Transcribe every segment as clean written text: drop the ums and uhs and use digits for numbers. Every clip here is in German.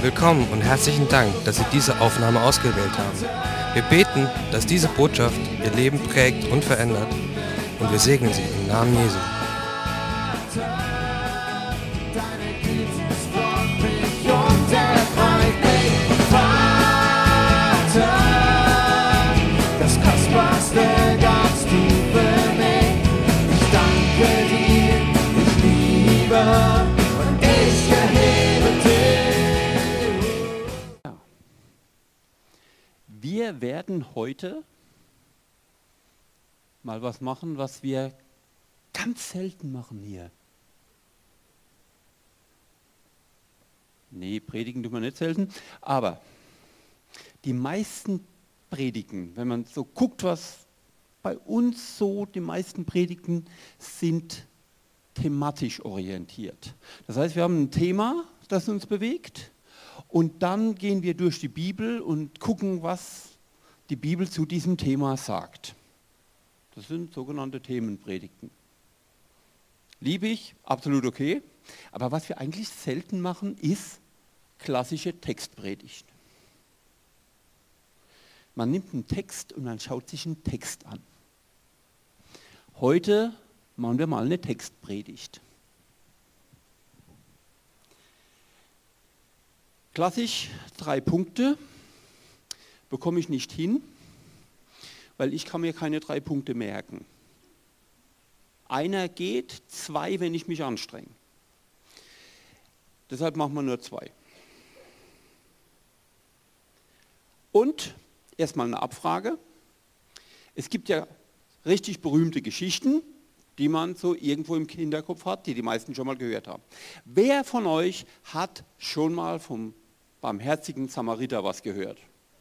Willkommen und herzlichen Dank, dass Sie diese Aufnahme ausgewählt haben. Wir beten, dass diese Botschaft Ihr Leben prägt und verändert, und wir segnen Sie im Namen Jesu. Das Kostbarste ganz tief in mich. Ich danke dir, ich liebe und ich erhebe dich. Wir werden heute mal was machen, was wir ganz selten machen hier. Nee, predigen tun wir nicht selten, aber die meisten Predigen, wenn man so guckt, was bei uns so, die meisten Predigten sind thematisch orientiert. Das heißt, wir haben ein Thema, das uns bewegt, und dann gehen wir durch die Bibel und gucken, was die Bibel zu diesem Thema sagt. Das sind sogenannte Themenpredigten. Liebe ich, absolut okay, aber was wir eigentlich selten machen, ist klassische Textpredigt. Man nimmt einen Text und man schaut sich einen Text an. Heute machen wir mal eine Textpredigt. Klassisch 3 Punkte bekomme ich nicht hin, weil ich kann mir keine 3 Punkte merken. Einer geht, 2, wenn ich mich anstrenge. Deshalb machen wir nur 2. Und erstmal eine Abfrage. Es gibt ja richtig berühmte Geschichten, die man so irgendwo im Hinterkopf hat, die die meisten schon mal gehört haben. Wer von euch hat schon mal vom barmherzigen Samariter was gehört?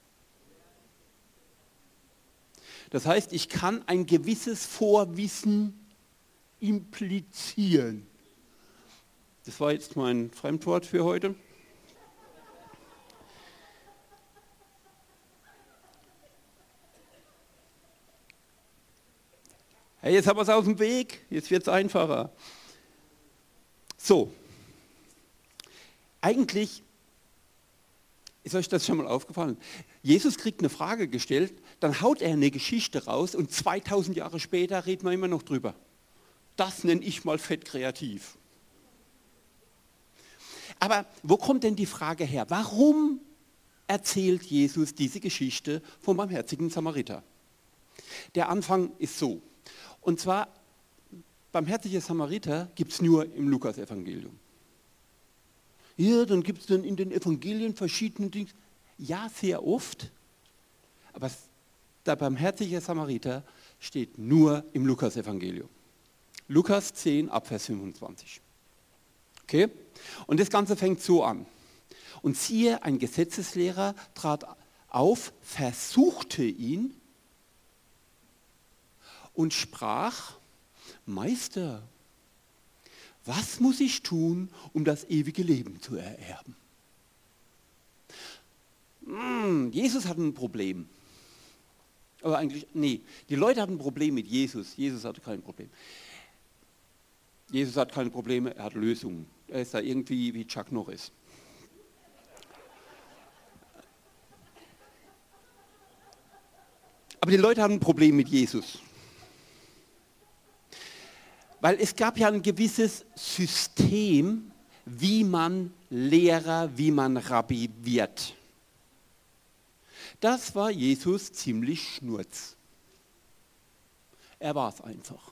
Das heißt, ich kann ein gewisses Vorwissen implizieren. Das war jetzt mein Fremdwort für heute. Hey, jetzt haben wir es aus dem Weg, jetzt wird es einfacher. So, eigentlich ist euch das schon mal aufgefallen. Jesus kriegt eine Frage gestellt, dann haut er eine Geschichte raus und 2000 Jahre später reden wir immer noch drüber. Das nenne ich mal fett kreativ. Aber wo kommt denn die Frage her? Warum erzählt Jesus diese Geschichte vom barmherzigen Samariter? Der Anfang ist so. Und zwar, barmherziger Samariter gibt es nur im Lukas-Evangelium. Ja, dann gibt es dann in den Evangelien verschiedene Dinge. Ja, sehr oft. Aber der barmherzige Samariter steht nur im Lukas-Evangelium. Lukas 10, Abvers 25. Okay? Und das Ganze fängt so an. Und siehe, ein Gesetzeslehrer trat auf, versuchte ihn und sprach: Meister, was muss ich tun, um das ewige Leben zu ererben? Jesus hat ein Problem. Aber eigentlich, nee, die Leute hatten ein Problem mit Jesus. Jesus hatte kein Problem. Jesus hat keine Probleme, er hat Lösungen. Er ist da irgendwie wie Chuck Norris. Aber die Leute hatten ein Problem mit Jesus. Weil es gab ja ein gewisses System, wie man Lehrer, wie man Rabbi wird. Das war Jesus ziemlich schnurz. Er war es einfach.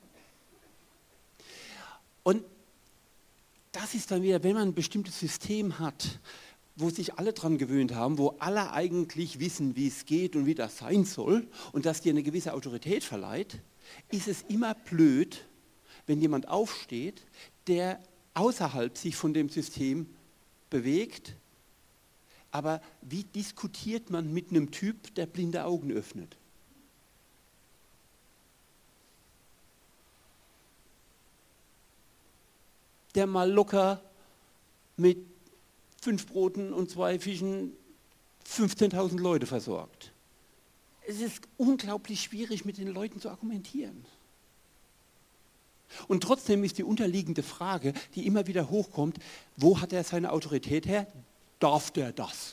Und das ist dann wieder, wenn man ein bestimmtes System hat, wo sich alle dran gewöhnt haben, wo alle eigentlich wissen, wie es geht und wie das sein soll und das dir eine gewisse Autorität verleiht, ist es immer blöd, wenn jemand aufsteht, der außerhalb sich von dem System bewegt. Aber wie diskutiert man mit einem Typ, der blinde Augen öffnet? Der mal locker mit 5 Broten und 2 Fischen 15.000 Leute versorgt. Es ist unglaublich schwierig, mit den Leuten zu argumentieren. Und trotzdem ist die unterliegende Frage, die immer wieder hochkommt, wo hat er seine Autorität her? darf der das?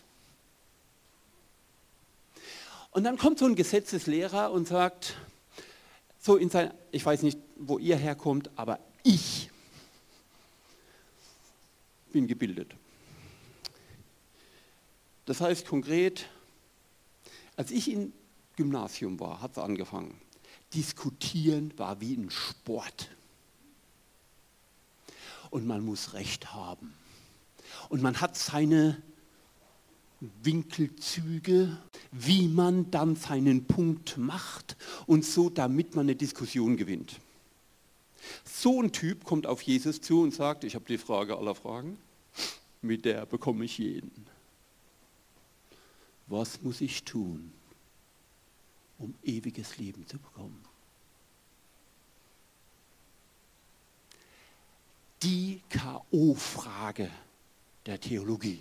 Und dann kommt so ein Gesetzeslehrer und sagt, so in sein, ich weiß nicht, wo ihr herkommt, aber ich bin gebildet. Das heißt konkret, als ich im Gymnasium war, hat es angefangen. Diskutieren war wie ein Sport. Und man muss Recht haben. Und man hat seine Winkelzüge, wie man dann seinen Punkt macht und so, damit man eine Diskussion gewinnt. So ein Typ kommt auf Jesus zu und sagt, ich habe die Frage aller Fragen, mit der bekomme ich jeden. Was muss ich tun, um ewiges Leben zu bekommen? Die K.O.-Frage der Theologie.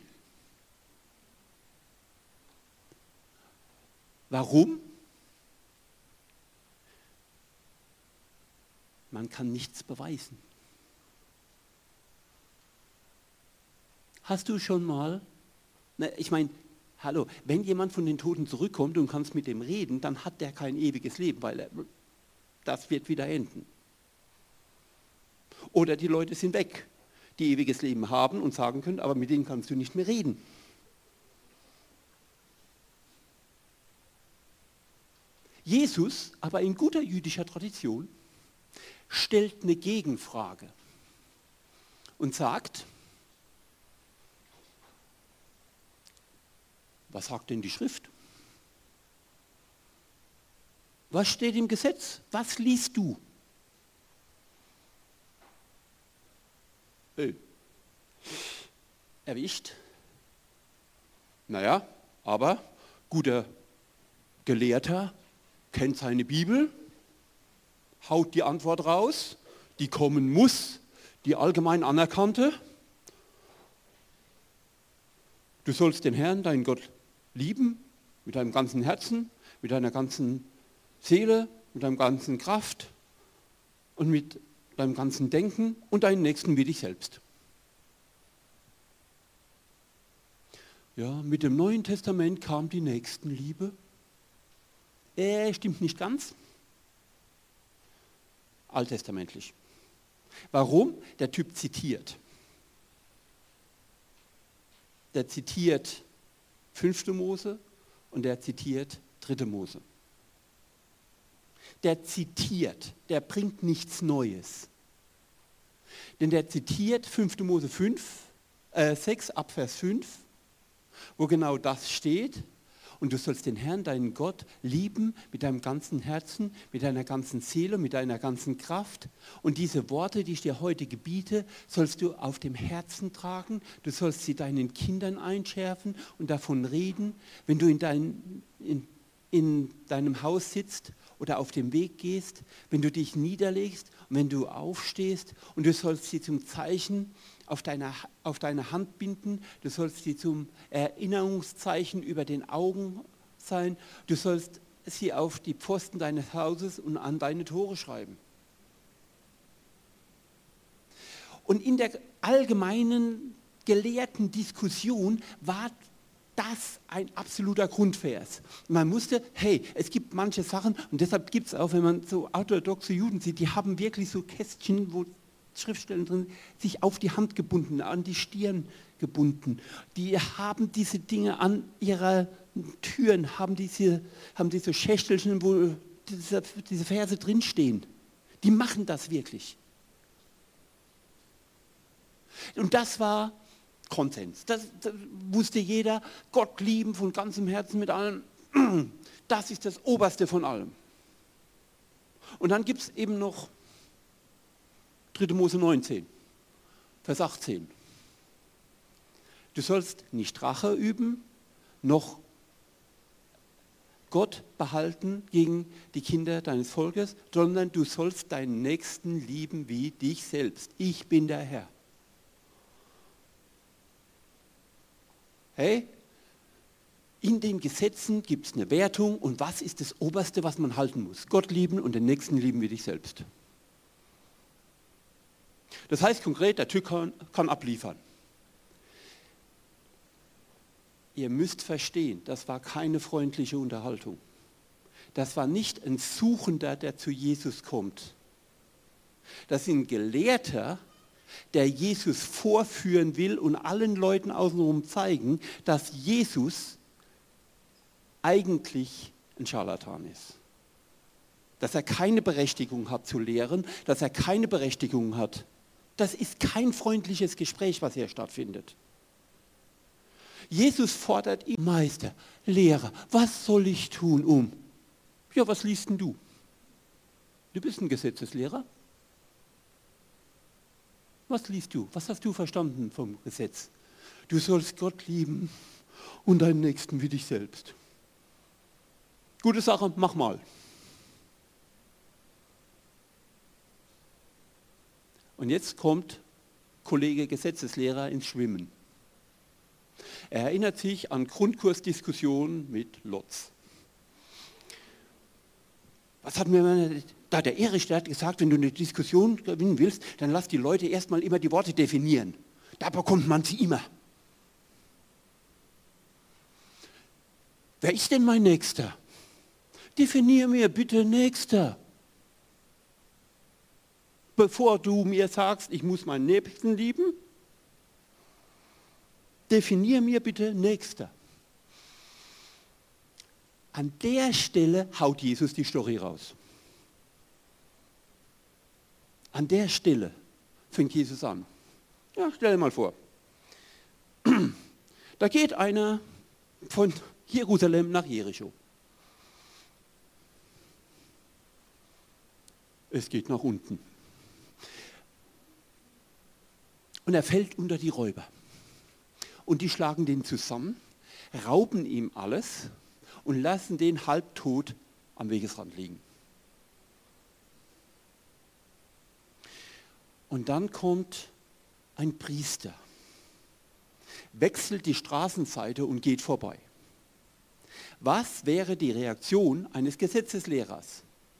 Warum? Man kann nichts beweisen. Hast du schon mal, ich meine, hallo, wenn jemand von den Toten zurückkommt und kannst mit dem reden, dann hat der kein ewiges Leben, weil das wird wieder enden. Oder die Leute sind weg, die ewiges Leben haben und sagen können, aber mit denen kannst du nicht mehr reden. Jesus, aber in guter jüdischer Tradition, stellt eine Gegenfrage und sagt, was sagt denn die Schrift? Was steht im Gesetz? Was liest du? Erwischt. Naja, aber guter Gelehrter kennt seine Bibel, haut die Antwort raus, die kommen muss, die allgemein anerkannte. Du sollst den Herrn, deinen Gott, lieben, mit deinem ganzen Herzen, mit deiner ganzen Seele, mit deiner ganzen Kraft und mit deinem ganzen Denken und deinen Nächsten wie dich selbst. Ja, mit dem Neuen Testament kam die Nächstenliebe. Stimmt nicht ganz. Alttestamentlich. Warum? Der Typ zitiert. Der zitiert 5. Mose und der zitiert 3. Mose. Der zitiert, der bringt nichts Neues. Denn der zitiert 5. Mose 6 ab Vers 5, wo genau das steht. Und du sollst den Herrn, deinen Gott, lieben mit deinem ganzen Herzen, mit deiner ganzen Seele, mit deiner ganzen Kraft. Und diese Worte, die ich dir heute gebiete, sollst du auf dem Herzen tragen. Du sollst sie deinen Kindern einschärfen und davon reden, wenn du in deinem Haus sitzt oder auf dem Weg gehst, wenn du dich niederlegst und wenn du aufstehst, und du sollst sie zum Zeichen auf deine Hand binden, du sollst sie zum Erinnerungszeichen über den Augen sein, du sollst sie auf die Pfosten deines Hauses und an deine Tore schreiben. Und in der allgemeinen gelehrten Diskussion war das ein absoluter Grundvers. Man musste, es gibt manche Sachen, und deshalb gibt es auch, wenn man so orthodoxe Juden sieht, die haben wirklich so Kästchen, wo Schriftstellen drin, sich auf die Hand gebunden, an die Stirn gebunden. Die haben diese Dinge an ihrer Türen, haben diese Schächtelchen, wo diese Verse drinstehen. Die machen das wirklich. Und das war Konsens. Das wusste jeder. Gott lieben von ganzem Herzen mit allem. Das ist das Oberste von allem. Und dann gibt es eben noch 3. Mose 19, Vers 18. Du sollst nicht Rache üben, noch Gott behalten gegen die Kinder deines Volkes, sondern du sollst deinen Nächsten lieben wie dich selbst. Ich bin der Herr. In den Gesetzen gibt es eine Wertung, und was ist das Oberste, was man halten muss? Gott lieben und den Nächsten lieben wie dich selbst. Das heißt konkret, der Typ kann abliefern. Ihr müsst verstehen, das war keine freundliche Unterhaltung. Das war nicht ein Suchender, der zu Jesus kommt. Das ist ein Gelehrter, der Jesus vorführen will und allen Leuten außenrum zeigen, dass Jesus eigentlich ein Scharlatan ist. Dass er keine Berechtigung hat zu lehren, dass er keine Berechtigung hat. Das ist kein freundliches Gespräch, was hier stattfindet. Jesus fordert ihn, Meister, Lehrer, was soll ich tun, um? Ja, was liest denn du? Du bist ein Gesetzeslehrer. Was liest du? Was hast du verstanden vom Gesetz? Du sollst Gott lieben und deinen Nächsten wie dich selbst. Gute Sache, mach mal. Und jetzt kommt Kollege Gesetzeslehrer ins Schwimmen. Er erinnert sich an Grundkursdiskussionen mit Lotz. Was hatten wir da? Der Erich, der hat gesagt, wenn du eine Diskussion gewinnen willst, dann lass die Leute erstmal immer die Worte definieren. Da bekommt man sie immer. Wer ist denn mein Nächster? Definier mir bitte Nächster. Bevor du mir sagst, ich muss meinen Nächsten lieben, definier mir bitte Nächster. An der Stelle haut Jesus die Story raus. An der Stelle fängt Jesus an. Ja, stell dir mal vor. Da geht einer von Jerusalem nach Jericho. Es geht nach unten. Und er fällt unter die Räuber. Und die schlagen den zusammen, rauben ihm alles und lassen den halbtot am Wegesrand liegen. Und dann kommt ein Priester, wechselt die Straßenseite und geht vorbei. Was wäre die Reaktion eines Gesetzeslehrers?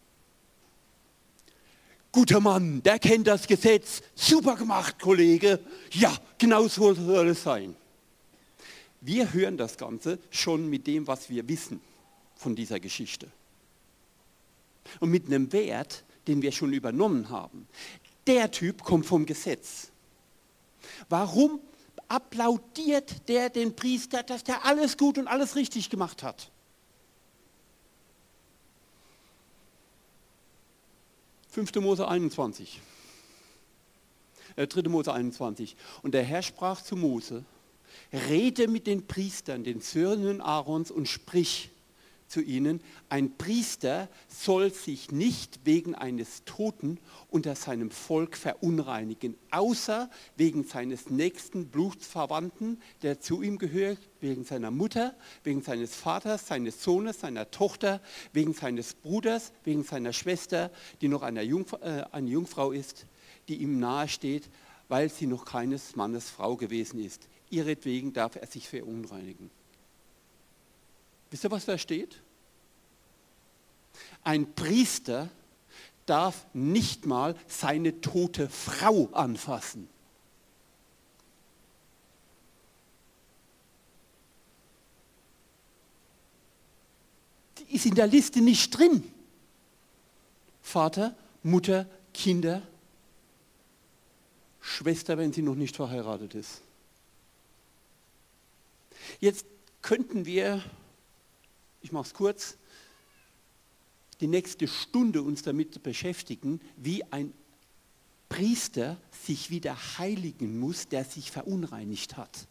Guter Mann, der kennt das Gesetz. Super gemacht, Kollege. Ja, genau so soll es sein. Wir hören das Ganze schon mit dem, was wir wissen von dieser Geschichte. Und mit einem Wert, den wir schon übernommen haben. Der Typ kommt vom Gesetz. Warum applaudiert der den Priester, dass der alles gut und alles richtig gemacht hat? 5. Mose 21. 3. Mose 21. Und der Herr sprach zu Mose, rede mit den Priestern, den Söhnen Aarons und sprich zu ihnen, ein Priester soll sich nicht wegen eines Toten unter seinem Volk verunreinigen, außer wegen seines nächsten Blutsverwandten, der zu ihm gehört, wegen seiner Mutter, wegen seines Vaters, seines Sohnes, seiner Tochter, wegen seines Bruders, wegen seiner Schwester, die noch eine Jungfrau ist, die ihm nahe steht, weil sie noch keines Mannes Frau gewesen ist. Ihretwegen darf er sich verunreinigen. Wisst ihr, was da steht? Ein Priester darf nicht mal seine tote Frau anfassen. Die ist in der Liste nicht drin. Vater, Mutter, Kinder, Schwester, wenn sie noch nicht verheiratet ist. Jetzt könnten wir, ich mache es kurz, die nächste Stunde uns damit beschäftigen, wie ein Priester sich wieder heiligen muss, der sich verunreinigt hat.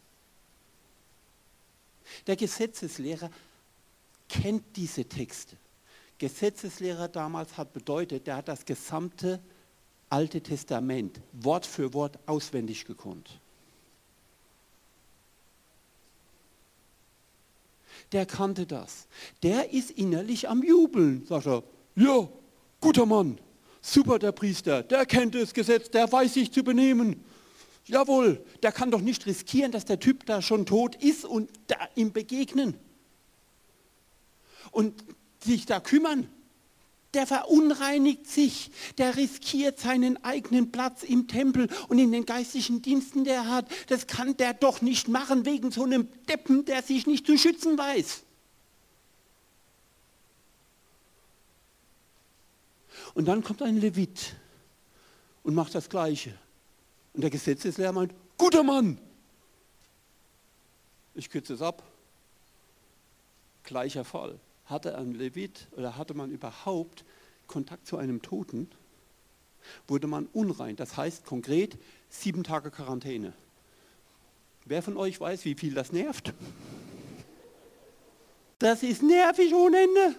Der Gesetzeslehrer kennt diese Texte. Gesetzeslehrer damals hat bedeutet, der hat das gesamte Alte Testament Wort für Wort auswendig gekonnt. Der kannte das. Der ist innerlich am Jubeln, sagt er. Ja, guter Mann, super der Priester, der kennt das Gesetz, der weiß sich zu benehmen. Jawohl, der kann doch nicht riskieren, dass der Typ da schon tot ist und da ihm begegnen. Und sich da kümmern, der verunreinigt sich, der riskiert seinen eigenen Platz im Tempel und in den geistlichen Diensten, der er hat. Das kann der doch nicht machen wegen so einem Deppen, der sich nicht zu schützen weiß. Und dann kommt ein Levit und macht das Gleiche. Und der Gesetzeslehrer meint, guter Mann. Ich kürze es ab. Gleicher Fall. Hatte ein Levit oder hatte man überhaupt Kontakt zu einem Toten, wurde man unrein. Das heißt konkret 7 Tage Quarantäne. Wer von euch weiß, wie viel das nervt? Das ist nervig ohne Ende.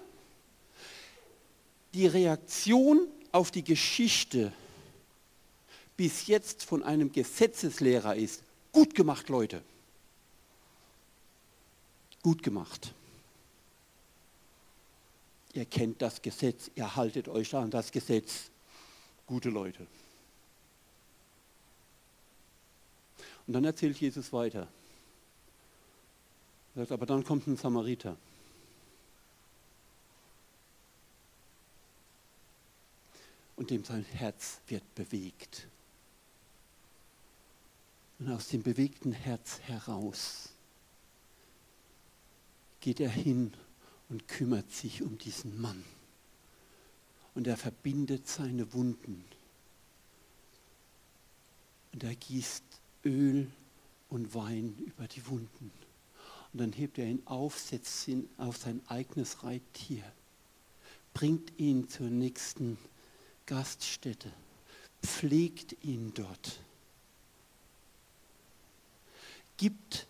Die Reaktion auf die Geschichte bis jetzt von einem Gesetzeslehrer ist, gut gemacht, Leute. Gut gemacht. Ihr kennt das Gesetz, ihr haltet euch an das Gesetz. Gute Leute. Und dann erzählt Jesus weiter. Er sagt, aber dann kommt ein Samariter. Und dem sein Herz wird bewegt. Und aus dem bewegten Herz heraus geht er hin und kümmert sich um diesen Mann. Und er verbindet seine Wunden. Und er gießt Öl und Wein über die Wunden. Und dann hebt er ihn auf, setzt ihn auf sein eigenes Reittier, bringt ihn zur nächsten Gaststätte, pflegt ihn dort, gibt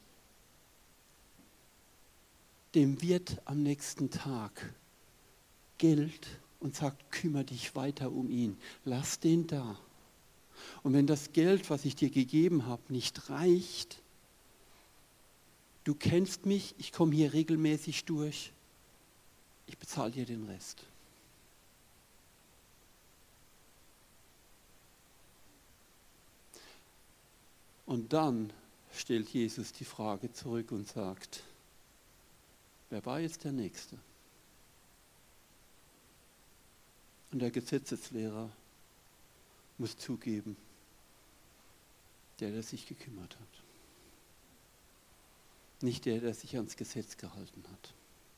dem Wirt am nächsten Tag Geld und sagt, kümmere dich weiter um ihn, lass den da. Und wenn das Geld, was ich dir gegeben habe, nicht reicht, du kennst mich, ich komme hier regelmäßig durch, ich bezahle dir den Rest. Und dann stellt Jesus die Frage zurück und sagt, wer war jetzt der Nächste? Und der Gesetzeslehrer muss zugeben, der sich gekümmert hat. Nicht der sich ans Gesetz gehalten hat.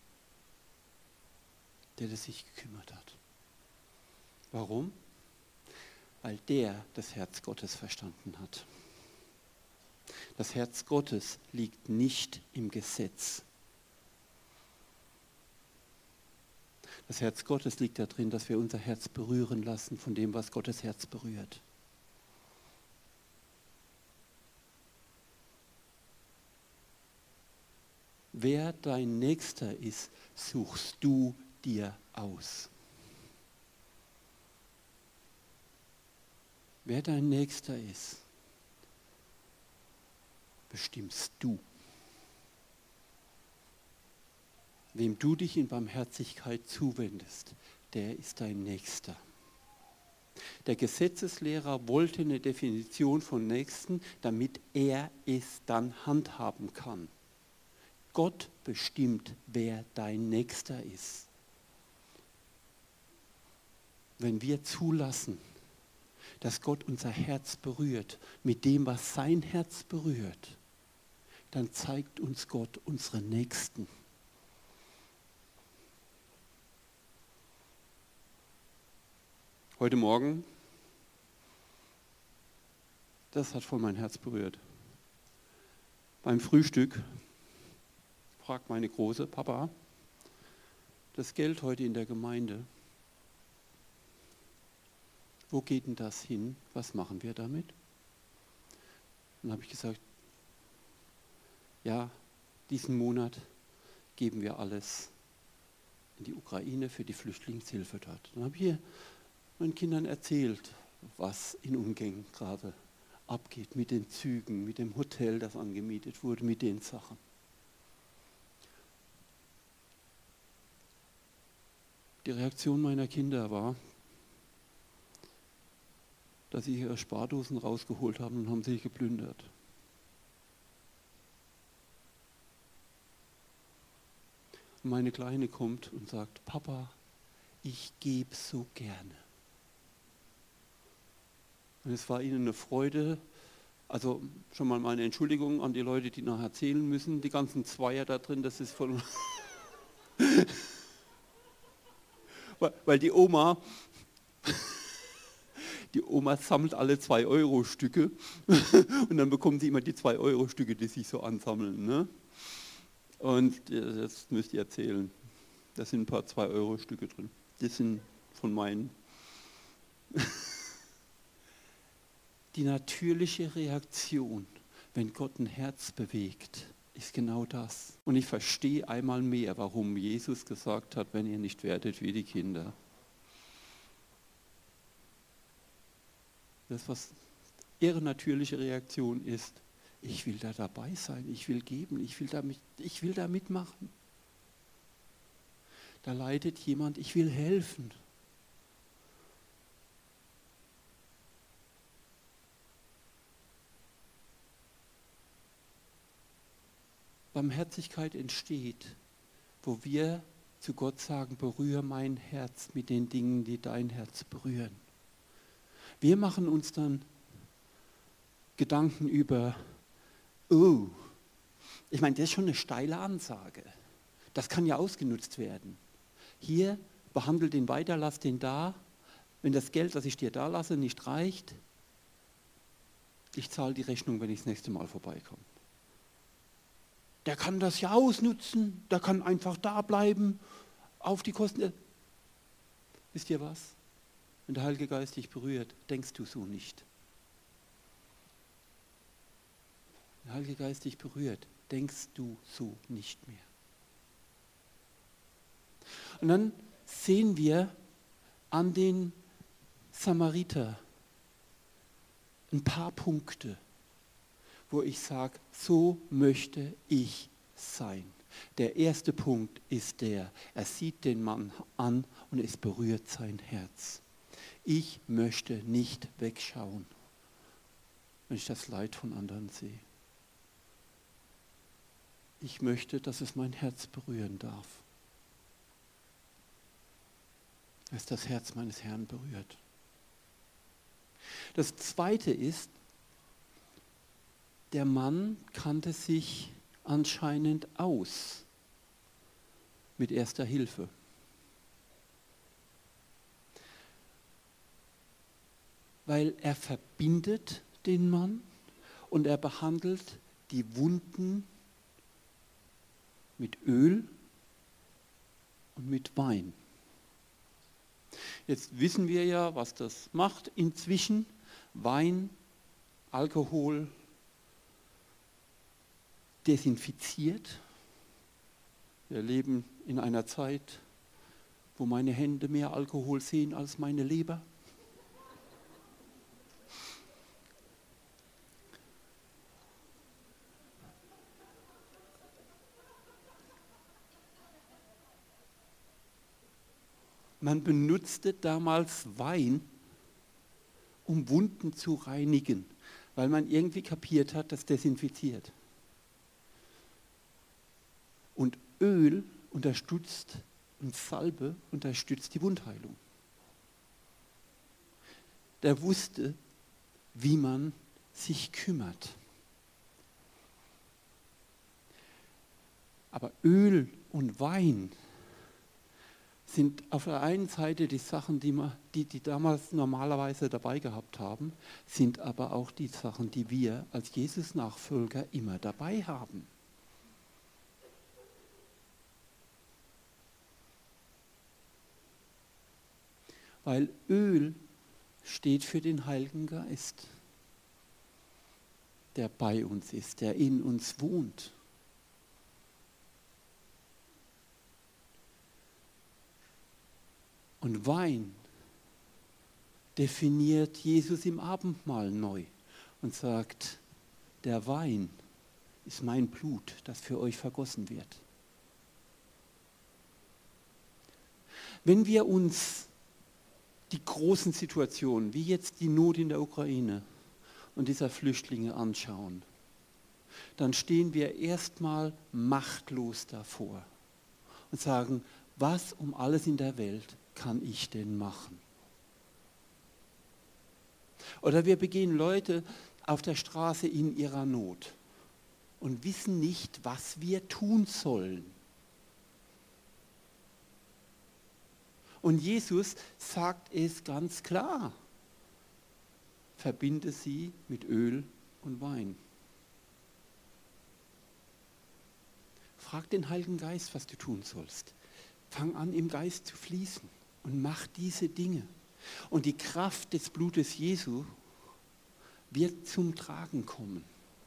Der sich gekümmert hat. Warum? Weil der das Herz Gottes verstanden hat. Das Herz Gottes liegt nicht im Gesetz. Das Herz Gottes liegt darin, dass wir unser Herz berühren lassen von dem, was Gottes Herz berührt. Wer dein Nächster ist, suchst du dir aus. Wer dein Nächster ist, bestimmst du. Wem du dich in Barmherzigkeit zuwendest, der ist dein Nächster. Der Gesetzeslehrer wollte eine Definition von Nächsten, damit er es dann handhaben kann. Gott bestimmt, wer dein Nächster ist. Wenn wir zulassen, dass Gott unser Herz berührt, mit dem, was sein Herz berührt, dann zeigt uns Gott unsere Nächsten. Heute Morgen, das hat voll mein Herz berührt. Beim Frühstück fragt meine Große, Papa, das Geld heute in der Gemeinde, wo geht denn das hin? Was machen wir damit? Dann habe ich gesagt, ja, diesen Monat geben wir alles in die Ukraine für die Flüchtlingshilfe dort. Dann habe ich hier meinen Kindern erzählt, was in Umgängen gerade abgeht mit den Zügen, mit dem Hotel, das angemietet wurde, mit den Sachen. Die Reaktion meiner Kinder war, dass sie ihre Spardosen rausgeholt haben und haben sie geplündert. Und meine Kleine kommt und sagt, Papa, ich gebe so gerne. Und es war ihnen eine Freude, also schon mal meine Entschuldigung an die Leute, die nachher zählen müssen, die ganzen Zweier da drin, das ist voll... Weil die Oma sammelt alle 2-Euro-Stücke und dann bekommen sie immer die 2-Euro-Stücke, die sich so ansammeln. Ne? Und das müsst ihr erzählen. Da sind ein paar 2-Euro-Stücke drin. Das sind von meinen. Die natürliche Reaktion, wenn Gott ein Herz bewegt, ist genau das. Und ich verstehe einmal mehr, warum Jesus gesagt hat, wenn ihr nicht werdet wie die Kinder. Das, was ihre natürliche Reaktion ist, ich will da dabei sein, ich will geben, ich will da mitmachen. Da leidet jemand, ich will helfen. Barmherzigkeit entsteht, wo wir zu Gott sagen, berühre mein Herz mit den Dingen, die dein Herz berühren. Wir machen uns dann Gedanken über, oh, ich meine, das ist schon eine steile Ansage. Das kann ja ausgenutzt werden. Hier, behandle den weiter, lass den da. Wenn das Geld, das ich dir da lasse, nicht reicht, ich zahle die Rechnung, wenn ich das nächste Mal vorbeikomme. Der kann das ja ausnutzen, der kann einfach da bleiben, auf die Kosten. Wisst ihr was? Wenn der Heilige Geist dich berührt, denkst du so nicht. Wenn der Heilige Geist dich berührt, denkst du so nicht mehr. Und dann sehen wir an den Samariter ein paar Punkte, wo ich sage, so möchte ich sein. Der erste Punkt ist er sieht den Mann an und es berührt sein Herz. Ich möchte nicht wegschauen, wenn ich das Leid von anderen sehe. Ich möchte, dass es mein Herz berühren darf. Dass das Herz meines Herrn berührt. Das zweite ist, der Mann kannte sich anscheinend aus mit Erster Hilfe. Weil er verbindet den Mann und er behandelt die Wunden mit Öl und mit Wein. Jetzt wissen wir ja, was das macht inzwischen. Wein, Alkohol, desinfiziert. Wir leben in einer Zeit, wo meine Hände mehr Alkohol sehen als meine Leber. Man benutzte damals Wein, um Wunden zu reinigen, weil man irgendwie kapiert hat, das desinfiziert. Und Öl unterstützt und Salbe unterstützt die Wundheilung. Der wusste, wie man sich kümmert. Aber Öl und Wein sind auf der einen Seite die Sachen, die damals normalerweise dabei gehabt haben, sind aber auch die Sachen, die wir als Jesus-Nachfolger immer dabei haben. Weil Öl steht für den Heiligen Geist, der bei uns ist, der in uns wohnt. Und Wein definiert Jesus im Abendmahl neu und sagt, der Wein ist mein Blut, das für euch vergossen wird. Wenn wir uns die großen Situationen, wie jetzt die Not in der Ukraine und dieser Flüchtlinge anschauen, dann stehen wir erstmal machtlos davor und sagen, Was um alles in der Welt kann ich denn machen? Oder wir begehen Leute auf der Straße in ihrer Not und wissen nicht, was wir tun sollen. Und Jesus sagt es ganz klar. Verbinde sie mit Öl und Wein. Frag den Heiligen Geist, was du tun sollst. Fang an, im Geist zu fließen und mach diese Dinge. Und die Kraft des Blutes Jesu wird zum Tragen kommen.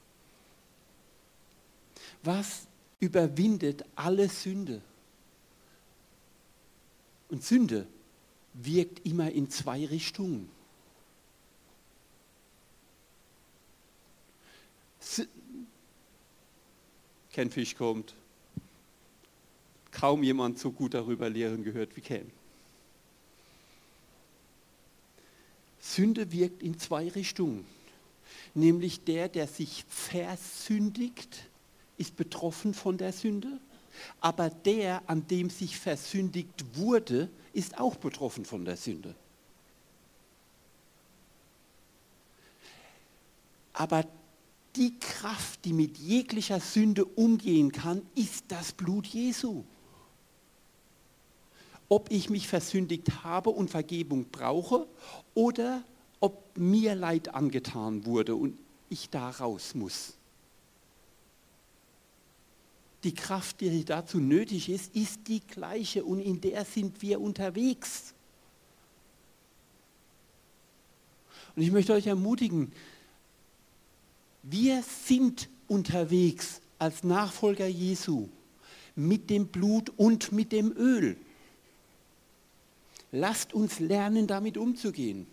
Was überwindet alle Sünde? Und Sünde wirkt immer in zwei Richtungen. Ken Fish kommt. Kaum jemand so gut darüber lehren gehört wie Ken. Sünde wirkt in zwei Richtungen. Nämlich der sich versündigt, ist betroffen von der Sünde. Aber der, an dem sich versündigt wurde, ist auch betroffen von der Sünde. Aber die Kraft, die mit jeglicher Sünde umgehen kann, ist das Blut Jesu. Ob ich mich versündigt habe und Vergebung brauche oder ob mir Leid angetan wurde und ich da raus muss. Die Kraft, die dazu nötig ist die gleiche und in der sind wir unterwegs. Und ich möchte euch ermutigen, wir sind unterwegs als Nachfolger Jesu mit dem Blut und mit dem Öl. Lasst uns lernen, damit umzugehen.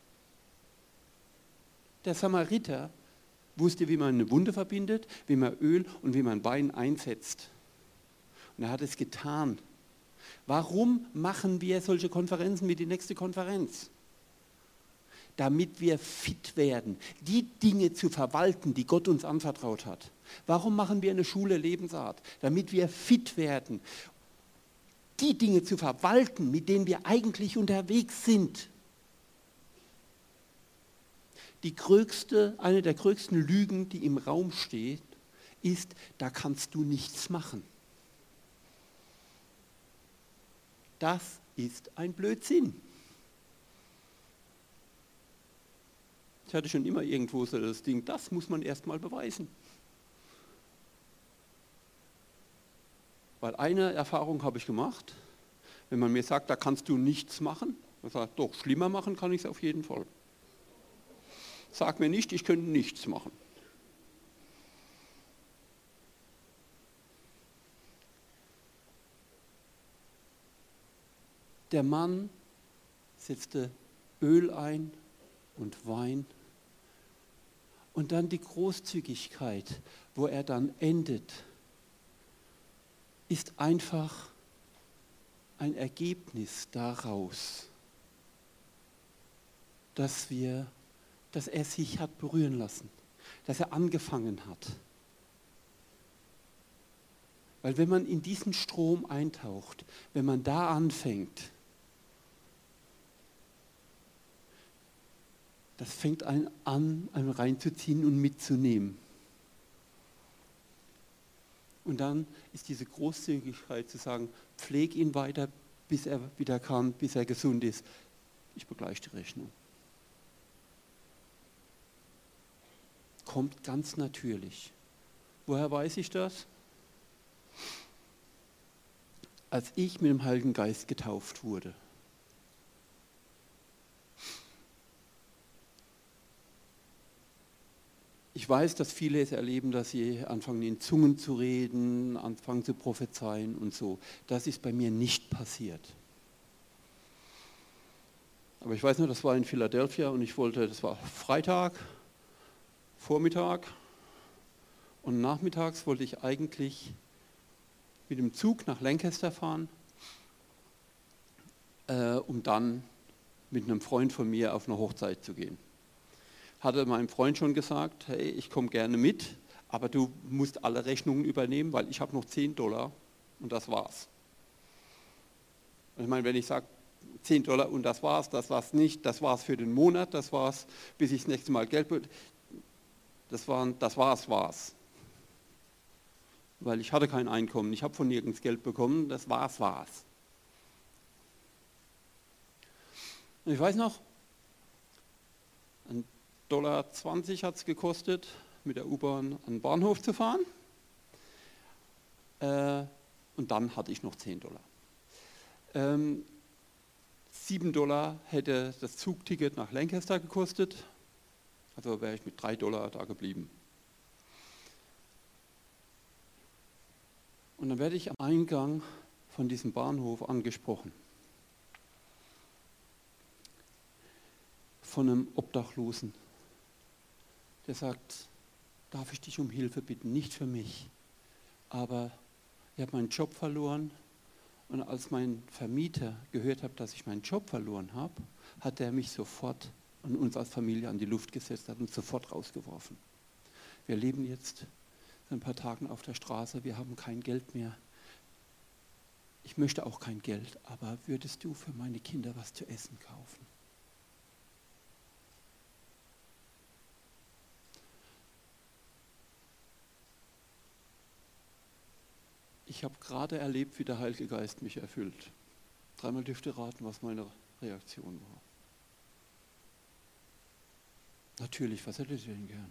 Der Samariter wusste, wie man eine Wunde verbindet, wie man Öl und wie man Wein einsetzt. Und er hat es getan. Warum machen wir solche Konferenzen wie die nächste Konferenz? Damit wir fit werden, die Dinge zu verwalten, die Gott uns anvertraut hat. Warum machen wir eine Schule Lebensart? Damit wir fit werden, die Dinge zu verwalten, mit denen wir eigentlich unterwegs sind. Eine der größten Lügen, die im Raum steht, ist, da kannst du nichts machen. Das ist ein Blödsinn. Ich hatte schon immer irgendwo so das Ding, das muss man erst mal beweisen. Weil eine Erfahrung habe ich gemacht, wenn man mir sagt, da kannst du nichts machen, dann sage ich, doch, schlimmer machen kann ich es auf jeden Fall. Sag mir nicht, ich könnte nichts machen. Der Mann setzte Öl ein und Wein und dann die Großzügigkeit, wo er dann endet, ist einfach ein Ergebnis daraus, dass er sich hat berühren lassen, dass er angefangen hat. Weil wenn man in diesen Strom eintaucht, wenn man da anfängt, das fängt einen an reinzuziehen und mitzunehmen. Und dann ist diese Großzügigkeit zu sagen, pfleg ihn weiter, bis er wieder kann, bis er gesund ist. Ich begleiche die Rechnung. Kommt ganz natürlich. Woher weiß ich das? Als ich mit dem Heiligen Geist getauft wurde. Ich weiß, dass viele es erleben, dass sie anfangen in Zungen zu reden, anfangen zu prophezeien und so. Das ist bei mir nicht passiert. Aber ich weiß noch, das war in Philadelphia und das war Freitag, Vormittag und nachmittags wollte ich eigentlich mit dem Zug nach Lancaster fahren, um dann mit einem Freund von mir auf eine Hochzeit zu gehen. Hatte meinem Freund schon gesagt, hey, ich komme gerne mit, aber du musst alle Rechnungen übernehmen, weil ich habe noch $10 und das war's. Und ich meine, wenn ich sage, $10 und das war's nicht, das war's für den Monat, das war's, bis ich das nächste Mal Geld bekomme, das war's. Weil ich hatte kein Einkommen, ich habe von nirgends Geld bekommen, das war's. Und ich weiß noch, $1,20 hat es gekostet, mit der U-Bahn an den Bahnhof zu fahren. Und dann hatte ich noch $10. $7 hätte das Zugticket nach Lancaster gekostet, also wäre ich mit $3 da geblieben. Und dann werde ich am Eingang von diesem Bahnhof angesprochen. Von einem Obdachlosen, der sagt, darf ich dich um Hilfe bitten, nicht für mich, aber ich habe meinen Job verloren. Und als mein Vermieter gehört hat, dass ich meinen Job verloren habe, hat er mich sofort und uns als Familie an die Luft gesetzt, hat uns sofort rausgeworfen. Wir leben jetzt seit ein paar Tagen auf der Straße, wir haben kein Geld mehr. Ich möchte auch kein Geld, aber würdest du für meine Kinder was zu essen kaufen? Ich habe gerade erlebt, wie der Heilige Geist mich erfüllt. 3-mal dürft ihr raten, was meine Reaktion war. Natürlich, was hättet ihr denn gern?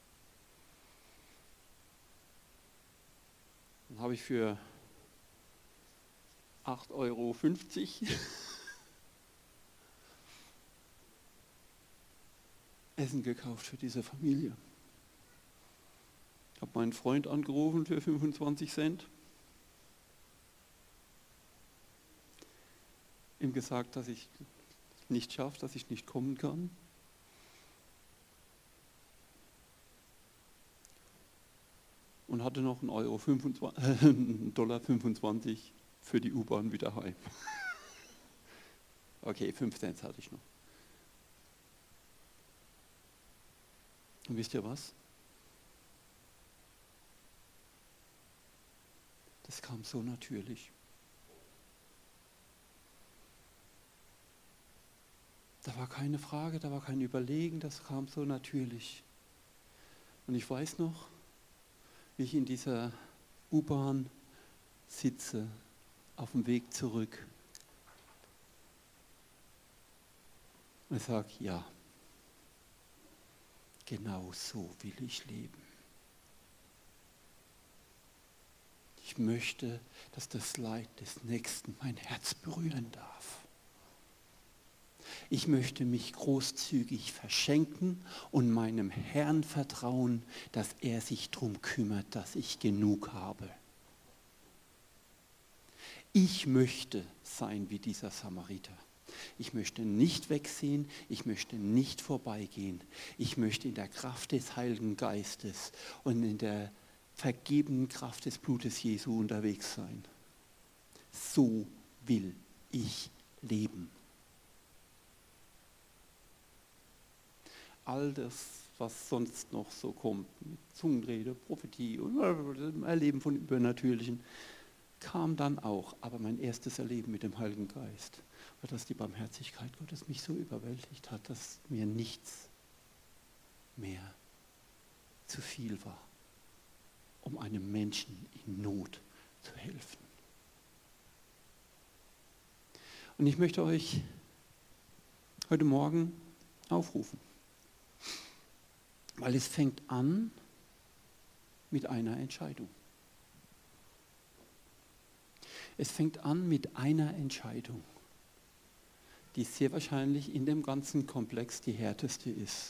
Dann habe ich für 8,50 € Essen gekauft für diese Familie. Ich habe meinen Freund angerufen für 25 Cent. Ihm gesagt, dass ich nicht schaffe, dass ich nicht kommen kann. Und hatte noch $1,25 für die U-Bahn wieder heim. Okay, 5 Cent hatte ich noch. Und wisst ihr was? Das kam so natürlich. Da war keine Frage, da war kein Überlegen, das kam so natürlich. Und ich weiß noch, wie ich in dieser U-Bahn sitze, auf dem Weg zurück. Und ich sage, ja, genau so will ich leben. Ich möchte, dass das Leid des Nächsten mein Herz berühren darf. Ich möchte mich großzügig verschenken und meinem Herrn vertrauen, dass er sich darum kümmert, dass ich genug habe. Ich möchte sein wie dieser Samariter. Ich möchte nicht wegsehen, ich möchte nicht vorbeigehen. Ich möchte in der Kraft des Heiligen Geistes und in der vergebenen Kraft des Blutes Jesu unterwegs sein. So will ich leben. All das, was sonst noch so kommt, mit Zungenrede, Prophetie und Erleben von Übernatürlichen, kam dann auch. Aber mein erstes Erleben mit dem Heiligen Geist war, dass die Barmherzigkeit Gottes mich so überwältigt hat, dass mir nichts mehr zu viel war, um einem Menschen in Not zu helfen. Und ich möchte euch heute Morgen aufrufen. Weil es fängt an mit einer Entscheidung. Es fängt an mit einer Entscheidung, die sehr wahrscheinlich in dem ganzen Komplex die härteste ist.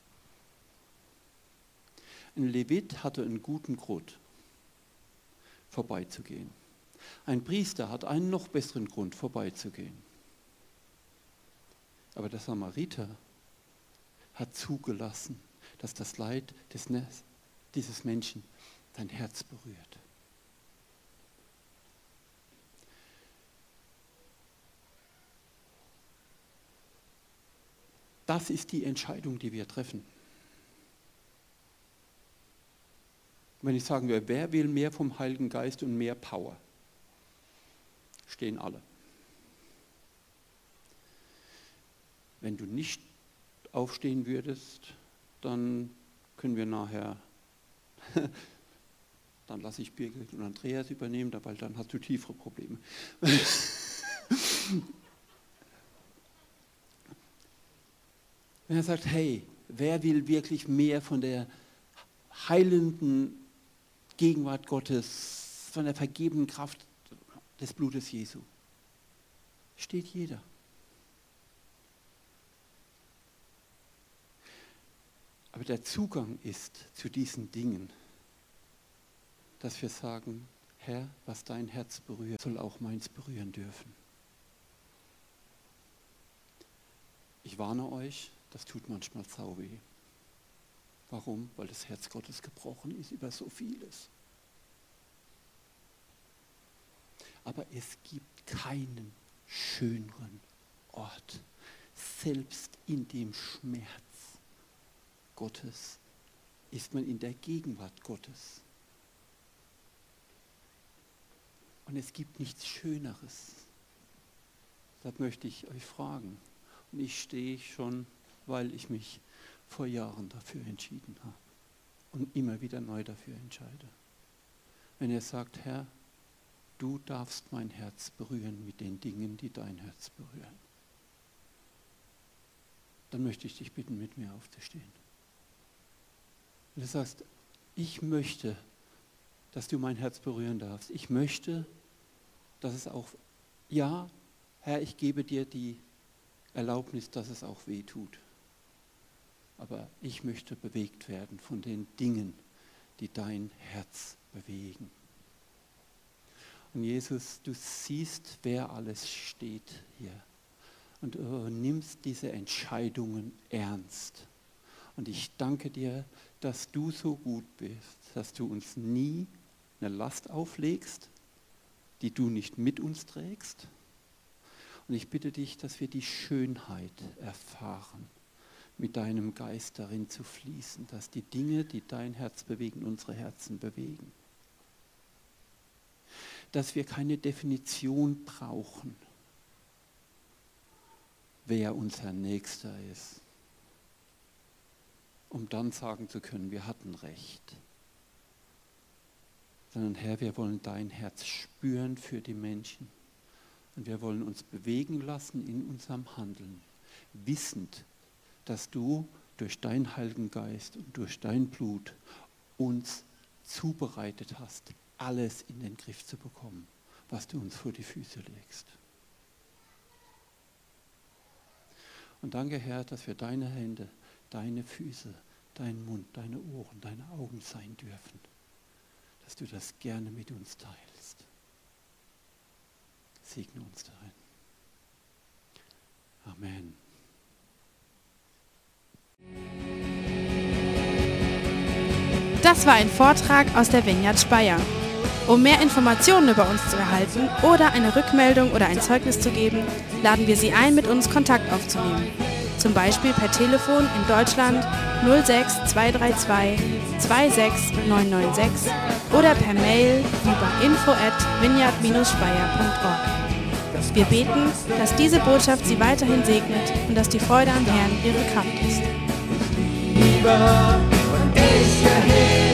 Ein Levit hatte einen guten Grund, vorbeizugehen. Ein Priester hat einen noch besseren Grund, vorbeizugehen. Aber der Samariter hat zugelassen, dass das Leid dieses Menschen dein Herz berührt. Das ist die Entscheidung, die wir treffen. Wenn ich sagen würde, wer will mehr vom Heiligen Geist und mehr Power? Stehen alle. Wenn du nicht aufstehen würdest, dann können wir nachher, dann lasse ich Birgit und Andreas übernehmen, weil dann hast du tiefere Probleme. Wenn er sagt, hey, wer will wirklich mehr von der heilenden Gegenwart Gottes, von der vergebenen Kraft des Blutes Jesu? Steht jeder. Aber der Zugang ist zu diesen Dingen, dass wir sagen, Herr, was dein Herz berührt, soll auch meins berühren dürfen. Ich warne euch, das tut manchmal sauweh. Warum? Weil das Herz Gottes gebrochen ist über so vieles. Aber es gibt keinen schöneren Ort, selbst in dem Schmerz Gottes ist man in der Gegenwart Gottes. Und es gibt nichts Schöneres. Deshalb möchte ich euch fragen. Und ich stehe schon, weil ich mich vor Jahren dafür entschieden habe und immer wieder neu dafür entscheide. Wenn ihr sagt, Herr, du darfst mein Herz berühren mit den Dingen, die dein Herz berühren, dann möchte ich dich bitten, mit mir aufzustehen. Wenn du sagst, ich möchte, dass du mein Herz berühren darfst. Ich möchte, dass es auch, ja, Herr, ich gebe dir die Erlaubnis, dass es auch weh tut. Aber ich möchte bewegt werden von den Dingen, die dein Herz bewegen. Und Jesus, du siehst, wer alles steht hier. Und du nimmst diese Entscheidungen ernst. Und ich danke dir, dass du so gut bist, dass du uns nie eine Last auflegst, die du nicht mit uns trägst. Und ich bitte dich, dass wir die Schönheit erfahren, mit deinem Geist darin zu fließen, dass die Dinge, die dein Herz bewegen, unsere Herzen bewegen. Dass wir keine Definition brauchen, wer unser Nächster ist, um dann sagen zu können, wir hatten recht. Sondern Herr, wir wollen dein Herz spüren für die Menschen. Und wir wollen uns bewegen lassen in unserem Handeln, wissend, dass du durch deinen Heiligen Geist und durch dein Blut uns zubereitet hast, alles in den Griff zu bekommen, was du uns vor die Füße legst. Und danke, Herr, dass wir deine Hände, deine Füße, dein Mund, deine Ohren, deine Augen sein dürfen. Dass du das gerne mit uns teilst. Segne uns darin. Amen. Das war ein Vortrag aus der Vineyard Speyer. Um mehr Informationen über uns zu erhalten oder eine Rückmeldung oder ein Zeugnis zu geben, laden wir Sie ein, mit uns Kontakt aufzunehmen. Zum Beispiel per Telefon in Deutschland 06 232 26 996 oder per Mail über info@vineyard-speyer.org. Wir beten, dass diese Botschaft Sie weiterhin segnet und dass die Freude am Herrn Ihre Kraft ist. Liebe und ich erhebe